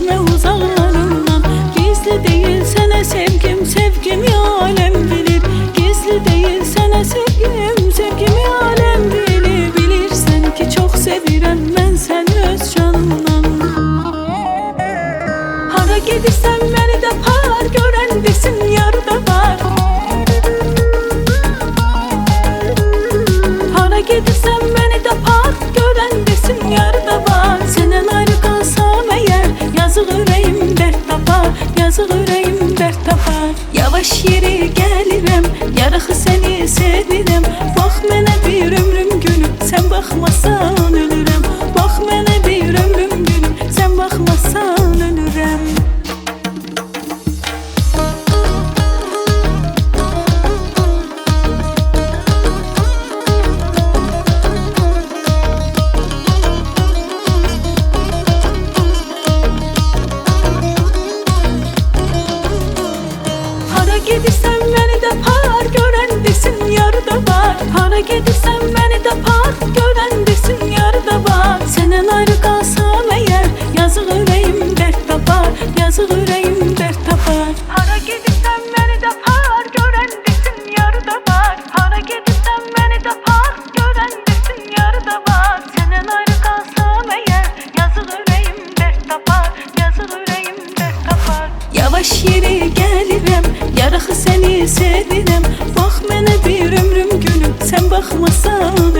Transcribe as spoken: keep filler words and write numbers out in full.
gitme uzaklarından. Gizli değil sana sevgim, sevgimi alem bilir. Gizli değil sana sevgim, sevgimi alem bilir. Bilirsen ki çok sevirem ben seni öz canımdan. Hara gedirsen beni de par, gören desin yarıda var. Hara gedirsen beni de par, gören desin yarıda var. Senden ayrı kalsam eğer, yazık yüreğim dert tapar, yazık yüreğim dert tapar. Yavaş yeri gelirem, yarığı seni sevirem. Bak mənə bir ömrüm gülüm, sen bakmasan ölürem. Bak mənə bir ömrüm gülüm, sen bakmasan ölürem. Hara gedirsen beni de par, gören desin yarıda var. Hara gedirsen beni de par, gören desin yarıda var. Senden ayrı kalsam eğer, yazık yüreğim dert tapar, yazık yüreğim dert tapar. Hara gedirsen beni de par, gören desin yarıda var. Hara gedirsen beni de par, gören desin yarıda var. Senden ayrı kalsam eğer, yazık yüreğim dert tapar, yazık yüreğim dert tapar. Yavaş yeri gelirem, yarığı seni sevirem. Bak mənə bir ömrüm gülüm, sen bakmasan